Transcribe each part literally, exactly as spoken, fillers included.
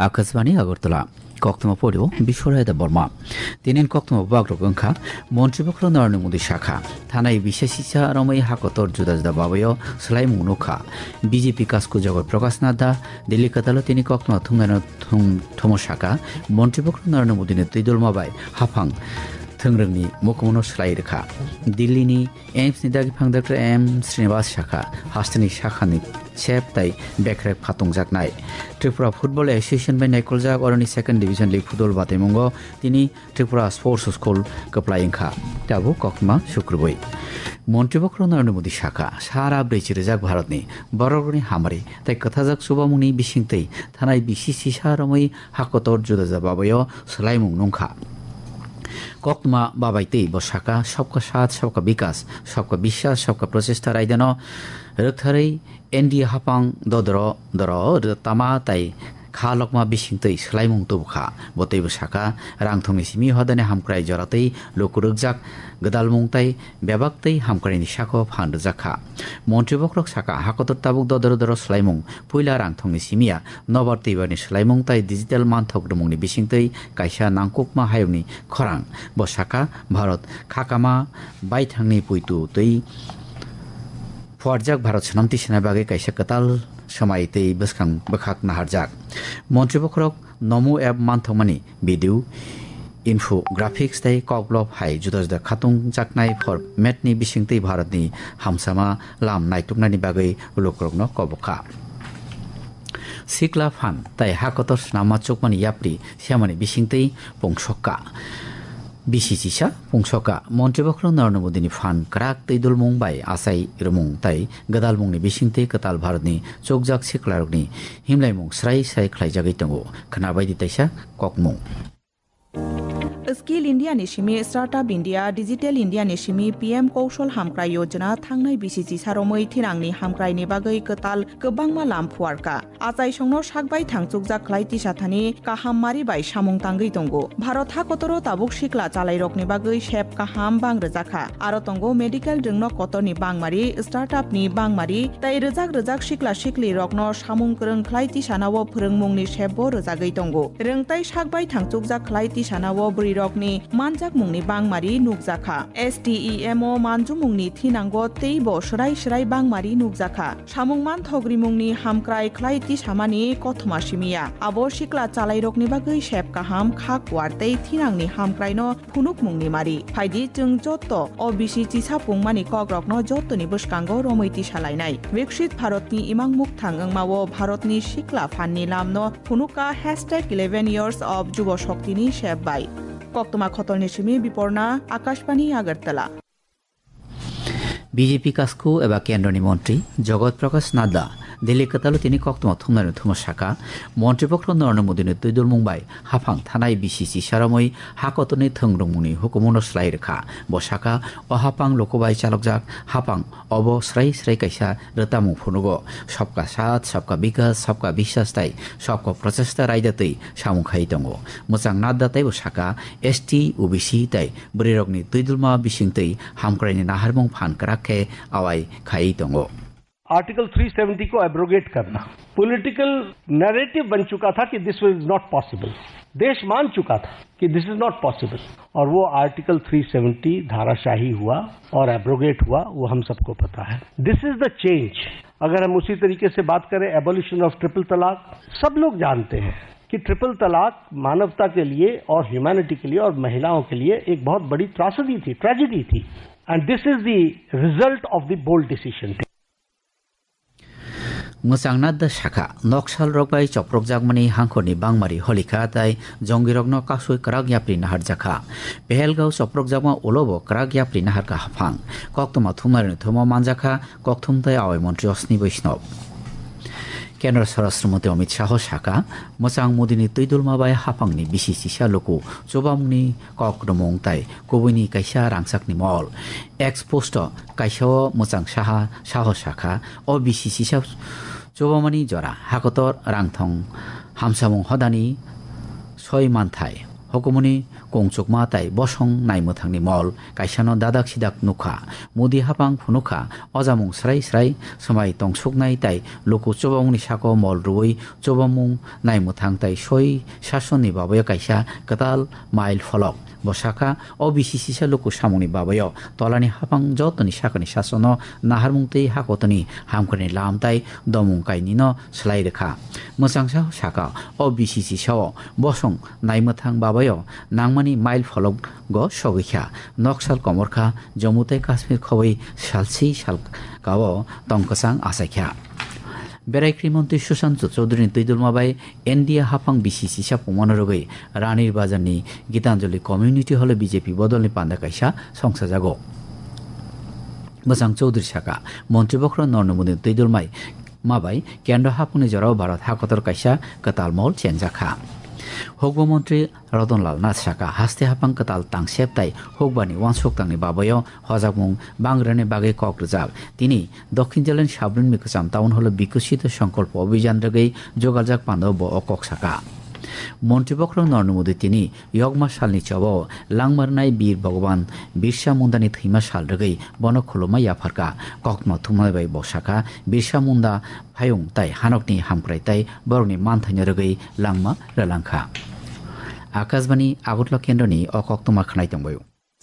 आकाशवाणी আগরতলা কক্তমা পড়িও বিশ্বরায়দা বর্মা তিনেন কক্তমা বাগরক ওংখা মন্ত্রিপক্ষ নরেন্দ্র মোদী শাখা থানায় বিশেষিসা রমৈ হাকতর জুদা জুদা বাবয় সলাই মুনুখা বিজেপি কাসকু জগৎ প্রকাশ নাদ্দা দিল্লি কাতালো তিনি কক্তমা থুঙ্গানো থম শাখা মন্ত্রিপক্ষ নরেন্দ্র মোদীনি তৈদল মাবাই হাফাং थोंग्रोंनि मुखमनो सोलाय रोखा दिल्लीनि एम्सनि दागिफां डक्टर एम श्रीनिवास शाखा हास्टनि शाखानि सेफ ताई बेख्रेब खातंजाकनाय त्रिपुरा फुटबल एसोसिएशन बाय नायकलजाक अरनि सेकेंड डिविजन लीग फुटबल बातेमंगो तिनि त्रिपुरा स्पोर्ट्स स्कुल कप्लायंखा ताबो कक्मा शुक्रबै मन्त्रिपक्ष नरेंद्र मोदी शाखा सारा ब्रैजि रोजाक भारतनि बरगनि हामारि ताई कथाजाक सुबामुंनि बिसिंतै थानाय बिसिसि सारमै हाकतर जुदा जाबाबयो सोलायमुं नंखा कक्मा बाबाइते बसाका सबका साथ सबका विकास सबका विश्वास सबका प्रचेष्टा रायदानो रोखथारै एनडीए हाफां ददर दर तमा ताई खा लकमा बिसिंतै सोलायमुं तबखा बतै बसाका रांथंनि सिमि हदाने हामक्राय जरातै लोकुरुगजाक गदालमुंताई बेबाक्तै हामक्रायनि साखो फानदजाखा मन्त्रिपक्ष शाखा हाकतर ताबुक ददर दर सोलायमुं पुइला रांथंनि सिमिया नबर तैबारनि सोलायमुंताई डिजिटल मानथकदमुंनि बिसिंतै कायसा नांकुकमा हायुंनि खरां बसाका भारत खाकामा बायथांनि पुइतु तै फुवारजाक भारत सनामति सेना बागै कायसा कताल समायतै बसखां बखाक नाहारजाक मन्त्रिपक्ष नमो एप मानथमानि भिडिअ इन्फोग्राफिक्स ताई ककब्लक हाय जुदा जुदा खातुं जाकनाय फरमेटनि बिसिंतै भारतनि हामसामा लाम नायटुकनानि बागै लोकरकनो कबखा सिक्ला फान ताई हाकतर नामा चोकमानि याप्रि श्यामानि बिसिंतै पंसक्का बिसिसिसा पंसका मन्त्रिपक्ष नरेंद्र मोदीनि फान क्राक तैदुल मुंबाई आसाई रमुं ताई गदाल मुंनि बिसिंतै कताल भारतनि चोकजाक सिक्लारकनि हिमलायमुं स्राय स्राय ख्लायजागै दंगो खोनाबायदि तैसा ककमुं स्किल इंडिया निशिमी स्टार्टअप इंडिया डिजिटल इंडिया निशिमी पीएम कौशल हामक्राय योजना थांनाय बिसिसि सारमै थिरांनि हामक्रायनि बागै कताल गोबांमा लाम फुवारका आजाय संनो सागबाय थांचुक जाख्लाय तिसाथानि काहाममारि बाय सामुं तांगै दंगो भारत हाकतरो ताबुक सिक्ला चालायरकनि बागै सेप काहाम बांग्रोजाखा आरो दंगो मेडिकेल जोंनो कतरनि बांमारि स्टार्टअपनि बांमारि ताय रोजाक रोजाक सिक्ला सिक्लि रकनो सामुं क्रोंख्लाय तिसानावो फोरोंमुंनि सेपबो रोजागै दंगो रोंताय सागबाय थांचुक जाख्लाय तिसानावो ब्रै रकनि मानजाक मुंनि बांमारि नुकजाखा एसटीईएमओ मानजु मुंनि थिनांगो तैबो सराय सराय बांमारि नुकजाखा सामुं मान थग्रि मुंनि हामक्राय ख्लायति सामानि कथमा सिमिया आबो सिक्ला चालायरकनि बागै सेप काहाम खाक वारतै थिनांनि हामक्रायनो फुनुक मुंनि मारि फायदि जों जत्त ओबिसि चिसापुं मानि कग्रकनो जत्तनि बसकांगो रमैति सालायनाय विकसित भारतनि इमां मुक्थां अंमावो भारतनि सिक्ला फाननि लामनो फुनुका हैशटैग इलेवन इयार्स अफ जुब शक्तिनि सेप बाय कक्तमा खतलनि सिमी बिपर्णा आकाशवाणी आगरतला बीजेपी कास्कु एबा केन्द्रनि मन्त्री जगत प्रकाश नाद्दा दिल्ली कतालो तिनी कक्तमा थुमनानि थुम शाखा मन्त्रिपक्ष नरेंद्र मोदीनि तैदुल मुंबाई हाफां थानाय बिसिसि सारमै हाकतनि थोंग्रोंमुंनि हुकुमनो स्लाय रोखा बसाका अहापां लोकबाय चालकजाक हापां अब स्राय स्राय कायसा रतामुं फुनुगो सबका साथ सबका विकास सबका विश्वास ताई सबका प्रचेष्टा रायदातै सामुखाय दंगो मोजां नाद्दा ताई बसाका एसटी ओबिसि ताई ब्रेरकनि तैदुलमा बिसिंतै हामक्रायनि नाहारमुं फान कराखे आवाय खाय दंगो आर्टिकल थ्री सेवेंटी को एब्रोगेट करना पॉलिटिकल नैरेटिव बन चुका था कि दिस इज नॉट पॉसिबल देश मान चुका था कि दिस इज नॉट पॉसिबल और वो आर्टिकल थ्री सेवेंटी धाराशाही हुआ और एब्रोगेट हुआ वो हम सबको पता है दिस इज द चेंज अगर हम उसी तरीके से बात करें एबोलिशन ऑफ ट्रिपल तलाक सब लोग जानते हैं कि ट्रिपल तलाक मानवता के लिए और ह्यूमैनिटी के लिए और महिलाओं के लिए एक बहुत बड़ी त्रासदी थी ट्रेजेडी थी and this is the result of the bold decision मोसांनाद शाखा नक्सल रगबाय चप्रक जागमानि हांखरनि बांमारि हलिखा ताई जंगिरगनो कासुय कराग याप्रि नाहार जाखा पहलगाव चप्रक जागमा ओलबो कराग याप्रि नाहारका हाफां कक्तमा थुमारनि थुमा मानजाखा कक्तम ताई आवाय मन्त्री अस्नि वैष्णव केन्द्र स्वराष्ट्र मन्त्री अमित शाह शाखा मोसां मोदीनि तैदुलमाबाय हाफांनि बिसिसि सालुकु चोबामुंनि कक्रमों ताई कबैनि कायसा रांसाकनि मल एक्स पोस्ट कायसा मोसां साहा शाह शाखा अ बिसिसि सा चोबामानि जरा हाकतर रांथं हामसामुं हदानि सय मानथाय hukumuni kongchokma tai bosong naimotangni mol kaisano dadak sidak nukha mudi hapang phunukha ojamung srai srai samai tongsuknai tai loku chobongni sako mol rui chobamung naimotang tai soi sasoni babayo kaisa katal mail folok bosaka o bcc sa loku samuni babayo tolani hapang jotoni sakani sasono naharmungtei hakotoni hamkani lamtai domung kaini no slai rekha musangsa saka o bcc sao bosong naimotang babayo nangmani mail folok go sogikha noksal komorkha jammu tei kashmir khowai salsi sal kawo tongkasang asaikha বেরাইক্রি মন্ত্রী সুশান্ত চৌধুরী তৈদুলমাবাই NDA হাফাং বিসিসি সা পমনরগৈ রানীর বাজারনি Gitanjali community হলে বিজেপি বদলনি পান্দা কাইসা সংসা জাগো মোজাং চৌধুরী সাকা মন্ত্রী বক্র নরেন্দ্র মোদী তৈদুলমাই মাবাই কেন্দ্র হাফুনি জরাও ভারত হাকতর কাইসা কতালমল চেনজাখা হকবা মন্ত্রী রতনলাল নাথ সাকা হাস্তে হাফাং কতাল তাং সেপ্তাই হকবানি ওয়ানসক তাংনি বাবায় হজাকমুং বাংরানে বাগে কক রেজাব তিনি দক্ষিণ জেলার সাবরুন মিকসাম টাউন হল বিকশিত সংকল্প অভিযান রেগৈ যোগাযোগ পান্ডব ব অকক সাকা মন্ত্রীবক্র নরেন্দ্র মোদী তিনি ইয়গমা সালনি চব লাংমারনাই বীর ভগবান বিরসা মুন্দানি থৈমা সাল রেগৈ বন খোলমা ইয়াফারকা ককমা থুমাইবাই বসাকা বিরসা মুন্ডা ফায়ুং তাই হানকনি হামক্রাই তাই বরনি মানথাইন রেগৈ লাংমা রালাংখা আকাশবাণী আগরতলা কেন্দ্রনি অকক্তমা খানাই তংবায়ু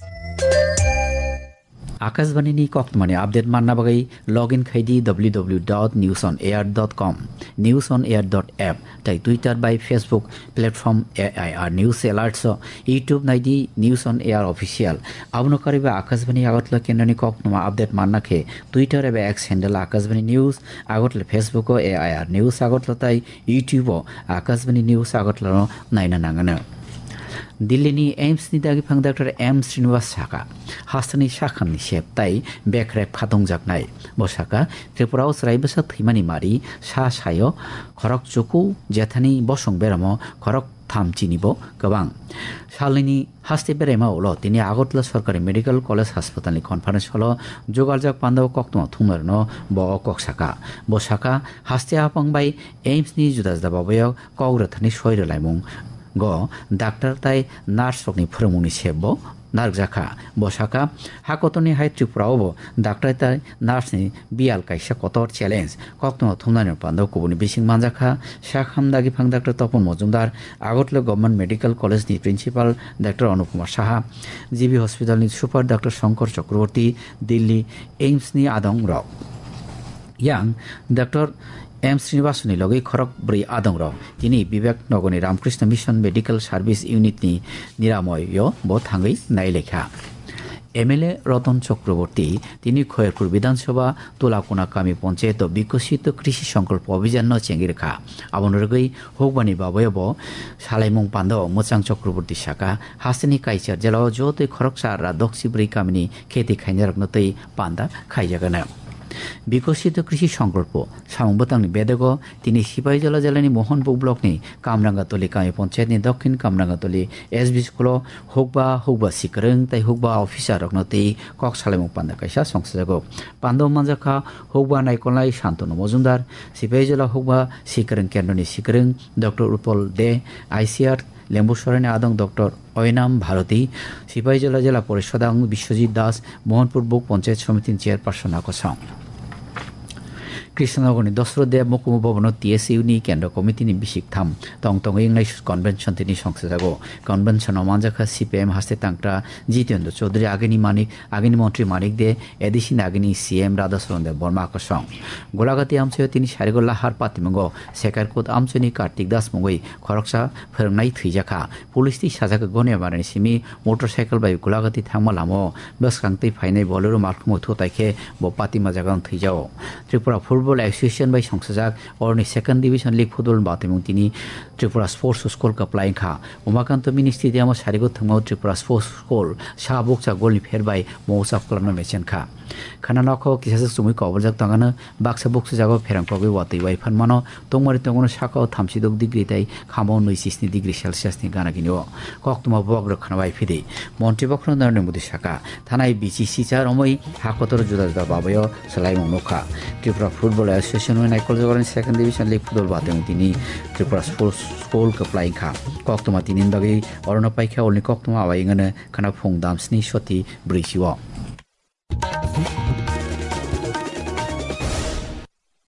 आकाशवाणी कक्तमानी अपडेट मानना बगै लगइन खाइदी W W dot news on air dot com news on air dot app ताई ट्विटर बाय Facebook platform AIR news alerts YouTube नाइदी न्यूज अन एयर ऑफिशियल अबनो करिबा आकाशवाणी आगतला केन्द्रनी कक्तमा अपडेट मानना खे ट्विटर एबा X handle Akashvani news Agartala Facebook AIR news Agartala ताई YouTube Akashvani news Agartala नायना नांगनो दिल्लीनि एम्सनि दागिफां डाक्टर एम श्रीनिवास साका हास्तानि साखाननि सेब ताई बेख्रेक फादंजाकनाय बसाका त्रिपुराव स्राइबसा थैमानि मारि सा सायो खरक चुकु जेथानि बसं बेरामो खरक थामचिनिबो गोबां सालनि हास्ते बेरामा उल तिनि आगरतला सरकारि मेडिकल कलेज हास्पातालनि कनफारेन्स हल जोगारजाक पान्दाव कक्तमा थुमरनो ब कक्साका बसाका हास्ते आपांबाय एम्सनि जुदा जुदा बाबायाव कग्रथानि सयरो लाइमुं ग डाक्टर ताई नार्स रकनि फोरोंमुनि सेबो नारजाखा बसाका हाकतनि हाइ त्रिपुरावबो डाक्टर ताई नार्सनि बियाल काइसा कतर चैलेंज कक्तमा थुमनानि पान्दाव कुबुनि बिसिं मानजाखा साखाम दागिफां doctor Tapan Majumdar Agartala government medical कलेजनि principal doctor Anupama Saha GB हस्पिटालनि सुपार डाक्टर शंकर चक्रवर्ती दिल्ली एम्सनि आदं रक यां डाक्टर एम श्रीनिवासनि लगै खरक ब्रै आदं र तिनी विवेक नगरनि रामकृष्ण मिशन मेडिकल सार्भिस इउनिटनि निरामय बो थाङै नायलेखा एमएलए रतन चक्रवर्ती তিনি খয়েরপুর বিধানসভা তোলাকোনা কামি পঞ্চায়েত বিকশিত কৃষি সংকল্প অভিযান চেঙ্গিরেখা আবনরগৈ হোকবানি বাবয়ব সালাইমুং পান্দ মোচাং চক্রবর্তী শাখা হাসিনি কাইচার জেলাও জতৈ খরকসার দক্ষিব্রৈ কামিনি খেতি খাইনারকনতৈ পান্দা খাইজাগানা বিকশিত কৃষি সংকল্প সামংবতাংনি বেদগ তিনি সিপাহীজলা জেলানি মোহনপুর ব্লকনি কামরাঙ্গাতলি কামি পঞ্চায়েতনি দক্ষিণ কামরাঙ্গাতলি এসবি স্কুল হুকবা হুকবা সিকরং তাই হুকবা অফিসার রকনতৈ কক সালাইমুং পান্দা কাইসা সংসাজাগ পান্দব মানজাখা হুকবা নাইকলাই শান্তনু মজুমদার সিপাহীজলা হুকবা সিকরং কেন্দ্রনি সিকরং ডক্টর উৎপল দে আইসিআর লেম্বুসরানি আদং ডক্টর অয়নাম ভারতী সিপাহীজলা জেলা পরিষদ বিশ্বজিৎ দাস মোহনপুর বুক পঞ্চায়েত সমিতির চেয়ারপারসন আকসং কৃষ্ণনগরনি দশরথ দেব মহকুমা ভবন টিএসইউনি কেন্দ্র কমিটিনি বিশিক থাম টং টং ইংলিশ কনভেনশন তিনি সংসদাগ কনভেনশন মানজাখা সিপিএম হাস্তে তাংটা জিতেন্দ্র চৌধুরী আগেনি মানিক আগেনি মন্ত্রী মানিক দে এদিসিন আগেনি সিএম রাধাচরণ দেব বর্মা আকসং গোলাঘাটি আমচয় তিনি সারিগোল্লা হার পাতিমঙ্গ সেকারকুট আমচয়নি কার্তিক দাস মঙ্গই খরকসা फोरोंनाय थैजाखा पुलिसनि साजाखौ गनाय मारनि सिमी मटरसाइकेल बाय गोलाघाटी थांमा लामो बसखांतै फायनाय बोलेरो मालखौ थोताइखे ब पातिमा जागां थैजाओ त्रिपुरा फुटबल एसोसिएशन बाय संसजाक अरनि सेकेंड डिविजन लीग फुटबल बातिमुं तिनि त्रिपुरा स्पोर्ट्स स्कूल कप्लाइखा उमाकान्त मिनि स्टेडियाम सारिगो थंमाव त्रिपुरा स्पोर्ट्स स्कूल सा बक्सा गोलनि फेरबाय मौसा खालामनो मेचेनखा khana nokho kisasa sumui kobojak tangana baksa boksu jago pherangkobe watui wai phanmano tongmari tongono saka thamsidok degree tai khamo ninety-six degree celsius ni gana ginio koktuma bogrok khana bai phide মন্ত্রী বক্র নরেন্দ্র মোদী শাখা থানায় BCC চার অমই হাকতর জুদা জুদা বাবায় সেলাই মনোখা Tripura football association নাইকল জগরেন সেকেন্ড ডিভিশন লিগ ফুটবল বাতেং তিনি ত্রিপুরা স্পোর্টস স্কুল কপ্লাই খা কক্তমা তিনিন বাগै অরণ পাইখা অলনি কক্তমা আবাইঙানে খানা ফুং দামসনি সতি ব্রৈসিও